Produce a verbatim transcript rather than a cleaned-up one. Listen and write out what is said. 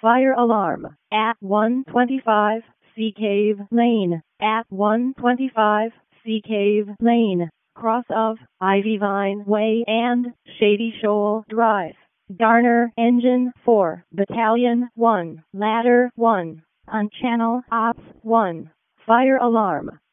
Fire alarm at one twenty-five Sea Cave Lane. At one twenty-five Sea Cave Lane. Cross of Ivy Vine Way and Shady Shoal Drive. Garner Engine four, Battalion one, Ladder one, on Channel Ops one. Fire alarm.